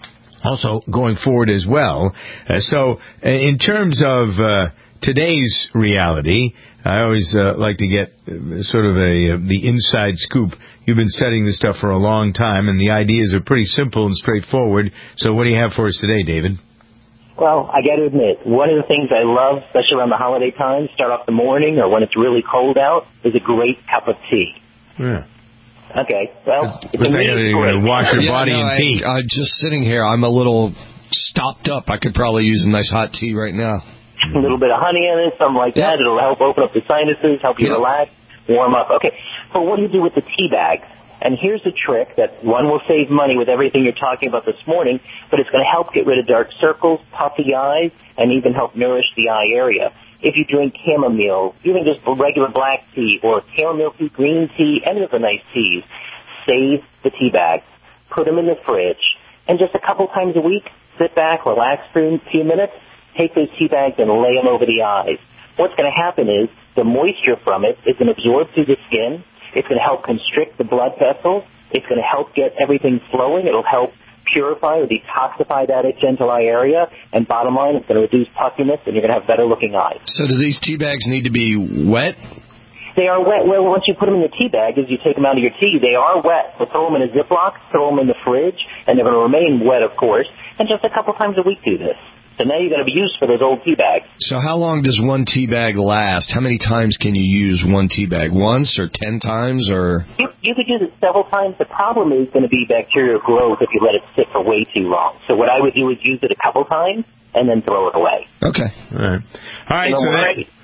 also going forward as well. Uh, so uh, in terms of uh, today's reality, I always uh, like to get uh, sort of a uh, the inside scoop. You've been studying this stuff for a long time, and the ideas are pretty simple and straightforward. So what do you have for us today, David?
Well, I got to admit, one of the things I love, especially around the holiday time, start off the morning or when it's really cold out, is a great cup of tea.
Yeah.
Okay, well, it's
What's that going to wash your
yeah,
body
no,
in
I,
tea?
I'm just sitting here. I'm a little stopped up. I could probably use a nice hot tea right now.
A little bit of honey in it, something like that. It'll help open up the sinuses, help you
Yep.
relax, warm up. Okay, but what do you do with the tea bags? And here's a trick that, one, will save money with everything you're talking about this morning, but it's going to help get rid of dark circles, puffy eyes, and even help nourish the eye area. If you drink chamomile, even just regular black tea or chamomile tea, green tea, any of the nice teas, save the tea bags, put them in the fridge, and just a couple times a week, sit back, relax for a few minutes, take those tea bags and lay them over the eyes. What's going to happen is the moisture from it is going to absorb through the skin. It's going to help constrict the blood vessels. It's going to help get everything flowing. It'll help purify or detoxify that gentle eye area. And bottom line, it's going to reduce puffiness, and you're going to have better looking eyes.
So do these tea bags need to be wet?
They are wet. Well, once you put them in the tea bag, as you take them out of your tea, they are wet. So throw them in a Ziploc, throw them in the fridge, and they're going to remain wet, of course. And just a couple times a week do this. So now you're going to be used for those old tea bags.
So how long does one tea bag last? How many times can you use one tea bag? Once or ten times or?
You, you could use it several times. The problem is going to be bacterial growth if you let it sit for way too long. So what I would do is use it a couple times and then throw it away.
Okay.
All right. All right.
You know,
So that,
right?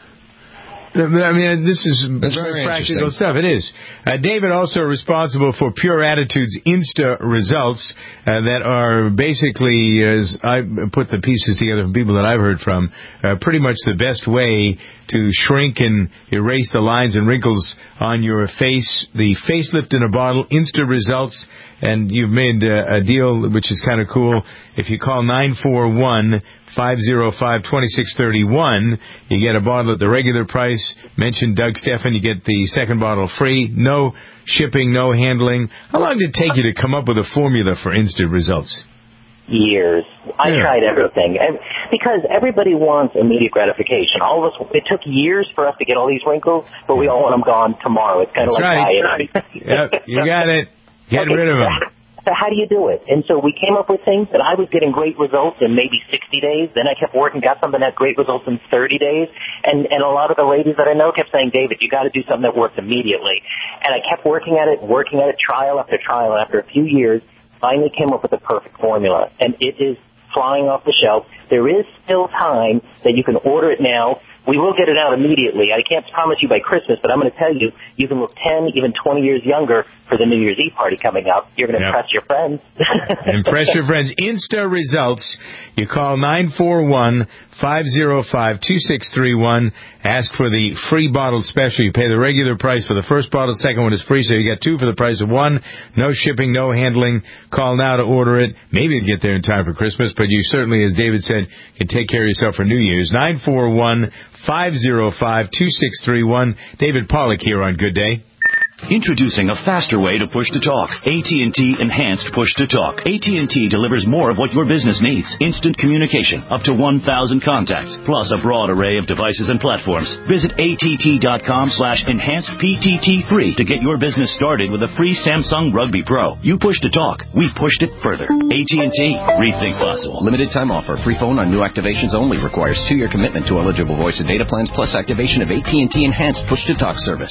I mean, this is
That's
very
very
practical
interesting.
stuff. It is. Uh, David also responsible for Pure Attitude's Insta results uh, that are basically, as I put the pieces together from people that I've heard from, uh, pretty much the best way to shrink and erase the lines and wrinkles on your face. The facelift in a bottle, Insta results, and you've made uh, a deal which is kind of cool. If you call nine four one, five oh five, two six three one, you get a bottle at the regular price. Mention Doug Stephan, you get the second bottle free. No shipping, no handling. How long did it take you to come up with a formula for Insta results?
Years. I
Yeah.
tried everything. And because everybody wants immediate gratification. All of us, it took years for us to get all these wrinkles, but we all want them gone tomorrow. It's kind of
That's
like
right.
dieting.
Yep, you got it. Get
Okay,
rid of them.
So how do you do it? And so we came up with things that I was getting great results in maybe sixty days. Then I kept working, got something that had great results in thirty days. And, and a lot of the ladies that I know kept saying, David, you got to do something that works immediately. And I kept working at it, working at it, trial after trial. And after a few years, finally came up with the perfect formula. And it is flying off the shelf. There is still time that you can order it now. We will get it out immediately. I can't promise you by Christmas, but I'm going to tell you, you can look ten, even twenty years younger for the New Year's Eve party coming up. You're going to
Yep.
impress your friends.
Impress your friends. Insta results. You call nine four one, five oh five, two six three one. Ask for the free bottle special. You pay the regular price for the first bottle. Second one is free, so you get two for the price of one. No shipping, no handling. Call now to order it. Maybe it'll get there in time for Christmas, but you certainly, as David said, can take care of yourself for New Year's. nine four one, five oh five, two six three one. David Pollack here on Good Day.
Introducing a faster way to push to talk. A T and T Enhanced Push to Talk. A T and T delivers more of what your business needs. Instant communication, up to one thousand contacts, plus a broad array of devices and platforms. Visit att.com slash enhanced PTT3 to get your business started with a free Samsung Rugby Pro. You push to talk, we've pushed it further. A T and T. Rethink possible.
Limited time offer. Free phone on new activations only. Requires two-year commitment to eligible voice and data plans plus activation of A T and T Enhanced Push to Talk service.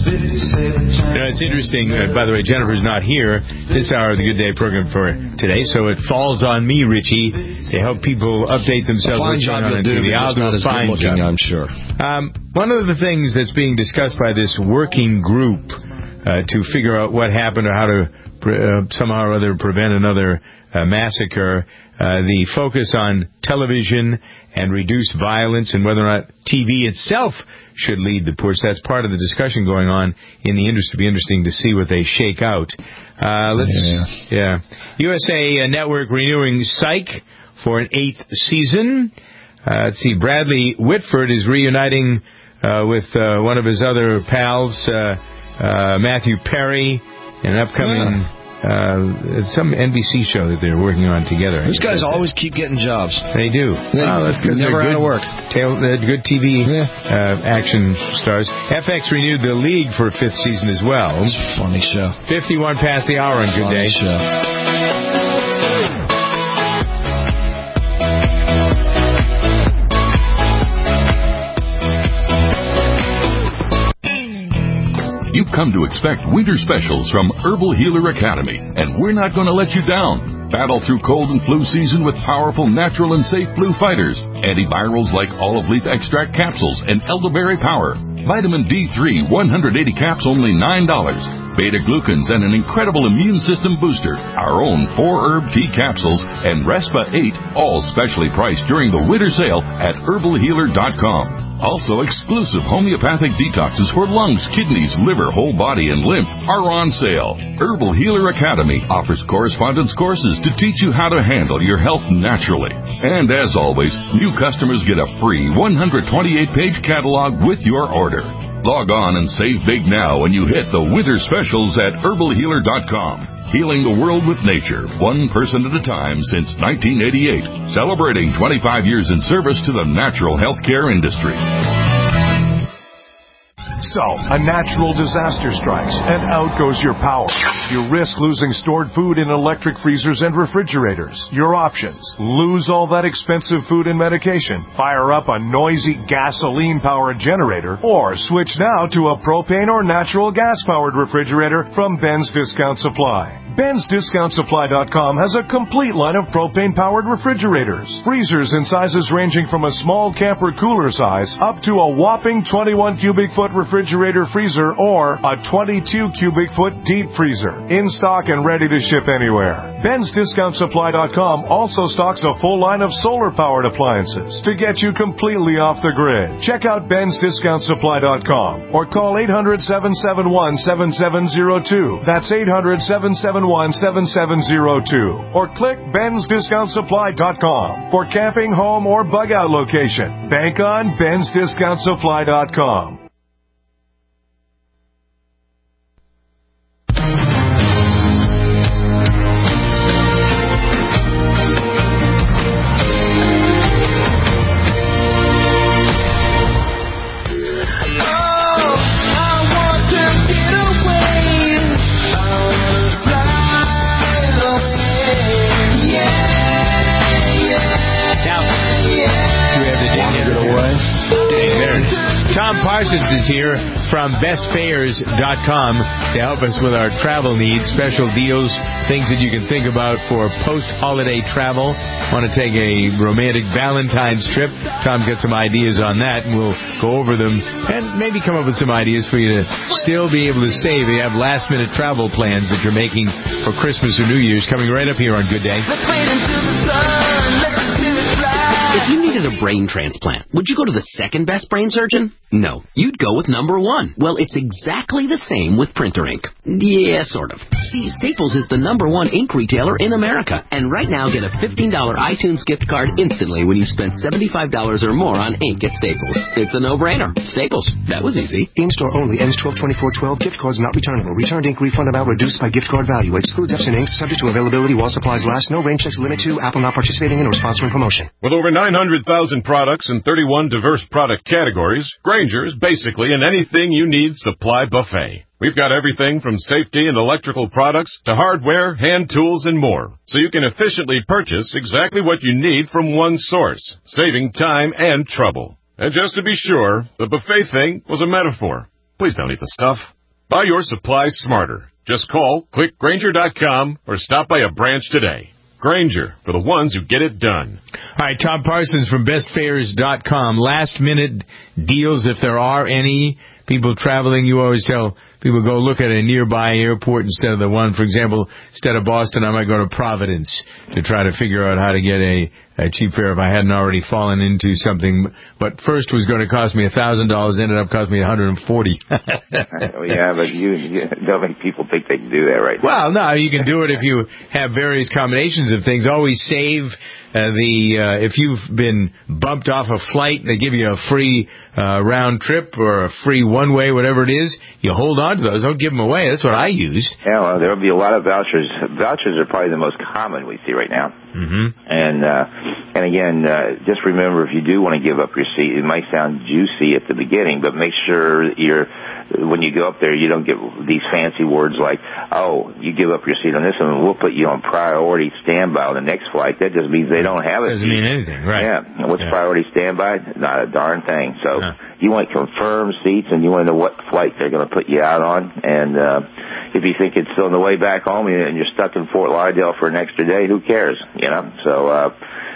You know, it's interesting. Uh, by the way, Jennifer's not here this hour of the Good Day program for today, so it falls on me, Richie, to help people update themselves.
A fine
what's
job
going on
you'll
in
do,
T V.
but
I'll
it's
do
not
a
as
fine
good looking,
job.
I'm sure.
Um, one of the things that's being discussed by this working group uh, to figure out what happened or how to pre- uh, somehow or other prevent another uh, massacre, uh, the focus on television and reduced violence and whether or not T V itself should lead the push. That's part of the discussion going on in the industry. It'll be interesting to see what they shake out. Uh, let's, yeah. yeah. U S A Network renewing Psych for an eighth season. Uh, let's see, Bradley Whitford is reuniting uh, with uh, one of his other pals, uh, uh, Matthew Perry, in an upcoming Uh, it's some N B C show that they're working on together.
These guys always keep getting jobs.
They do.
They
oh, that's because
never
they're
out
good,
of work.
Tail, they're good T V yeah. uh, action stars. F X renewed The League for a fifth season as well.
It's a funny show.
fifty-one past the hour on Good
funny
Day.
Show.
You've come to expect winter specials from Herbal Healer Academy, and we're not going to let you down. Battle through cold and flu season with powerful, natural, and safe flu fighters. Antivirals like olive leaf extract capsules and elderberry power. Vitamin D three, one hundred eighty caps, only nine dollars. Beta-glucans and an incredible immune system booster. Our own four-herb tea capsules and Respa eight, all specially priced during the winter sale at herbal healer dot com. Also, exclusive homeopathic detoxes for lungs, kidneys, liver, whole body, and lymph are on sale. Herbal Healer Academy offers correspondence courses to teach you how to handle your health naturally. And as always, new customers get a free one hundred twenty-eight page catalog with your order. Log on and save big now when you hit the winter specials at herbal healer dot com. Healing the world with nature, one person at a time since nineteen eighty-eight. Celebrating twenty-five years in service to the natural healthcare industry.
So, a natural disaster strikes, and out goes your power. You risk losing stored food in electric freezers and refrigerators. Your options: lose all that expensive food and medication, fire up a noisy gasoline-powered generator, or switch now to a propane or natural gas-powered refrigerator from Ben's Discount Supply. Ben's Discount Supply dot com has a complete line of propane-powered refrigerators. Freezers in sizes ranging from a small camper cooler size up to a whopping twenty-one cubic foot refrigerator freezer or a twenty-two cubic foot deep freezer. In stock and ready to ship anywhere. Ben's Discount Supply dot com also stocks a full line of solar-powered appliances to get you completely off the grid. Check out Ben's Discount Supply dot com or call eight hundred, seven seven one, seven seven zero two. That's eight hundred, seven seven one, seven seven zero two. Or click Ben's Discount Supply dot com for camping, home, or bug-out location. Bank on Ben's Discount Supply dot com.
Parsons is here from best fares dot com to help us with our travel needs, special deals, things that you can think about for post-holiday travel. Want to take a romantic Valentine's trip? Tom's got some ideas on that, and we'll go over them and maybe come up with some ideas for you to still be able to save if you have last-minute travel plans that you're making for Christmas or New Year's. Coming right up here on Good Day.
Let's wait until the sun lets the spirit fly. If you needed a brain transplant, would you go to the second best brain surgeon? No, you'd go with number one. Well, it's exactly the same with printer ink. Yeah, sort of. See, Staples is the number one ink retailer in America. And right now, get a fifteen dollars iTunes gift card instantly when you spend seventy-five dollars or more on ink at Staples. It's a no-brainer. Staples. That was easy.
In-store only. Ends twelve twenty-four twelve. Gift cards not returnable. Returned ink refund amount reduced by gift card value. Excludes Epson inks. Subject to availability while supplies last. No range checks limit to. Apple not participating in or sponsoring promotion.
With over nine hundred thousand products and thirty-one diverse product categories, Grainger's basically an anything you need supply buffet. We've got everything from safety and electrical products to hardware, hand tools, and more, so you can efficiently purchase exactly what you need from one source, saving time and trouble. And just to be sure, the buffet thing was a metaphor. Please don't eat the stuff. Buy your supplies smarter. Just call, click Grainger dot com, or stop by a branch today. Grainger, for the ones who get it done.
All right, Tom Parsons from best fares dot com. Last-minute deals, if there are any. People traveling, you always tell people go look at a nearby airport instead of the one. For example, instead of Boston, I might go to Providence to try to figure out how to get a, a cheap fare if I hadn't already fallen into something. But first was going to cost me one thousand dollars, ended up costing me one hundred forty dollars.
Yeah, but you, you don't think people think they can do that right now.
Well, no, you can do it if you have various combinations of things. Always save uh, the, uh, if you've been bumped off a flight, they give you a free uh, round trip or a free one-way, whatever it is, you hold on on to those. Don't give them away. That's what I used.
Yeah, well, there will be a lot of vouchers. Vouchers are probably the most common we see right now.
Mm-hmm.
And uh, and again, uh, just remember, if you do want to give up your seat, it might sound juicy at the beginning, but make sure you're when you go up there, you don't get these fancy words like, "Oh, you give up your seat on this one, and we'll put you on priority standby on the next flight." That just means they don't have it.
Doesn't mean anything, right?
Yeah. What's
yeah.
priority standby? Not a darn thing. So
huh.
you want confirmed seats, and you want to know what flight they're going to put you out on. And uh, if you think it's on the way back home and you're stuck in Fort Lauderdale for an extra day, who cares? You know. So. Uh,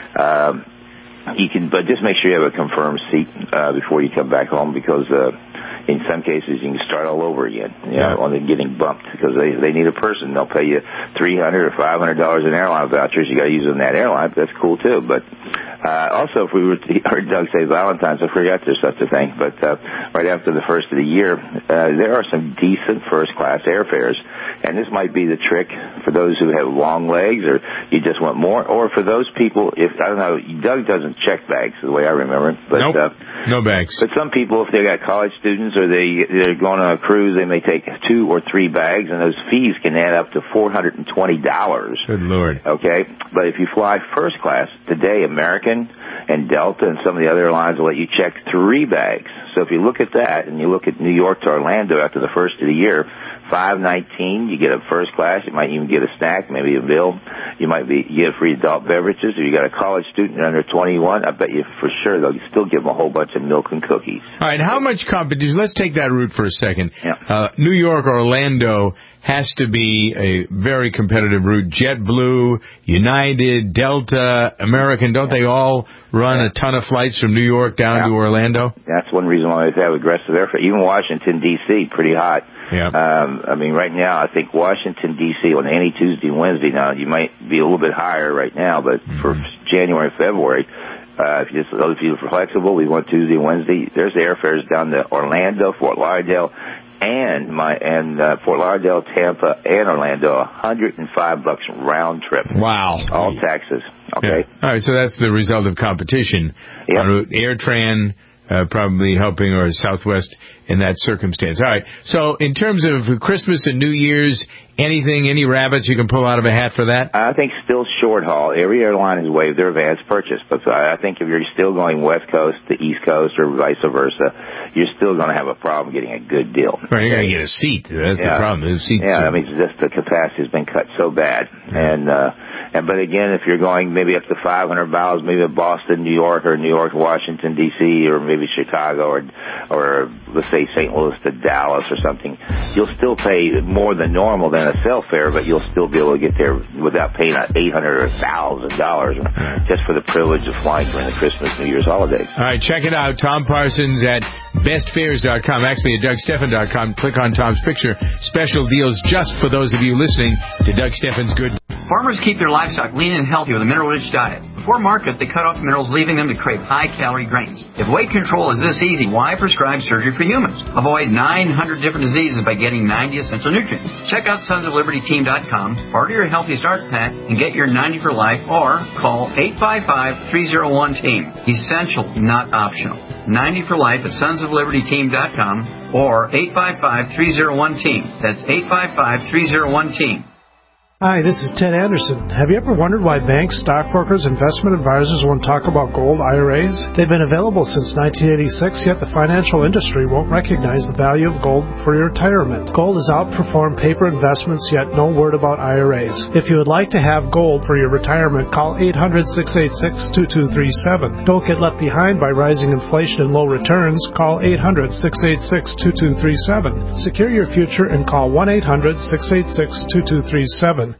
um, You can, but just make sure you have a confirmed seat uh, before you come back home, because uh, in some cases you can start all over again. You know,
yeah.
on the getting bumped because they they need a person. They'll pay you three hundred or five hundred dollars in airline vouchers. You got to use them in that airline. But that's cool too. But uh, also, if we were to, heard Doug say Valentine's, I forgot there's such a thing. But uh, right after the first of the year, uh, there are some decent first class airfares, and this might be the trick for those who have long legs, or you just want more, or for those people. If I don't know, Doug doesn't check bags the way I remember it. But,
nope,
uh,
no bags.
But some people, if they got college students or they, they're going on a cruise, they may take two or three bags, and those fees can add up to four hundred twenty dollars.
Good Lord.
Okay? But if you fly first class, today American and Delta and some of the other airlines will let you check three bags. So if you look at that and you look at New York to Orlando after the first of the year, five nineteen, you get a first class. You might even get a snack, maybe a bill. You might be you get free adult beverages. If you got a college student under twenty-one, I bet you for sure they'll still give them a whole bunch of milk and cookies.
All right, how much competition? Let's take that route for a second.
Yeah.
Uh, New York, Orlando has to be a very competitive route. JetBlue, United, Delta, American, don't yeah. they all run yeah. a ton of flights from New York down yeah. to Orlando?
That's one reason why they have aggressive airfare. Even Washington, D C, pretty hot.
Yeah.
Um, I mean, right now, I think Washington, D C, on any Tuesday and Wednesday now, you might be a little bit higher right now, but mm-hmm. for January, February, uh, if you just, if you're flexible, we want Tuesday and Wednesday, there's the airfares down to Orlando, Fort Lauderdale, and my and uh, Fort Lauderdale, Tampa, and Orlando, one hundred five bucks round trip.
Wow.
All taxes. Okay.
Yeah. All right, so that's the result of competition.
Yep.
On route AirTran uh, probably helping, or Southwest in that circumstance. All right, so in terms of Christmas and New Year's, anything, any rabbits you can pull out of a hat for that?
I think still short haul. Every airline has waived their advance purchase, but I think if you're still going West Coast to East Coast or vice versa, you're still going to have a problem getting a good deal.
Right, you're going to get a seat. That's
yeah.
the problem. The seats
yeah,
are...
I mean, it's just the capacity has been cut so bad. Yeah. And, uh, and, but again, if you're going maybe up to five hundred miles, maybe Boston, New York, or New York, Washington, D C, or maybe Chicago, or, or let's say Saint Louis to Dallas or something, you'll still pay more than normal than a sale fare, but you'll still be able to get there without paying eight hundred dollars or one thousand dollars just for the privilege of flying during the Christmas, New Year's holidays.
All right, check it out. Tom Parsons at best fares dot com, actually at Doug Stephan dot com. Click on Tom's picture. Special deals just for those of you listening to Doug Stephan's Good.
Farmers keep their livestock lean and healthy with a mineral-rich diet. Before market, they cut off minerals, leaving them to crave high-calorie grains. If weight control is this easy, why prescribe surgery for humans? Avoid nine hundred different diseases by getting ninety essential nutrients. Check out sons of liberty team dot com, order your Healthy Start Pack, and get your ninety for life, or call eight five five, three oh one, team. Essential, not optional. ninety for life at sons of liberty team dot com or eight five five, three oh one, team. That's eight five five, three oh one, team.
Hi, this is Ted Anderson. Have you ever wondered why banks, stockbrokers, investment advisors won't talk about gold I R As? They've been available since nineteen eighty-six, yet the financial industry won't recognize the value of gold for your retirement. Gold has outperformed paper investments, yet no word about I R As. If you would like to have gold for your retirement, call eight hundred, six eight six, two two three seven. Don't get left behind by rising inflation and low returns. Call eight hundred, six eight six, two two three seven. Secure your future and call one eight hundred, six eight six, two two three seven.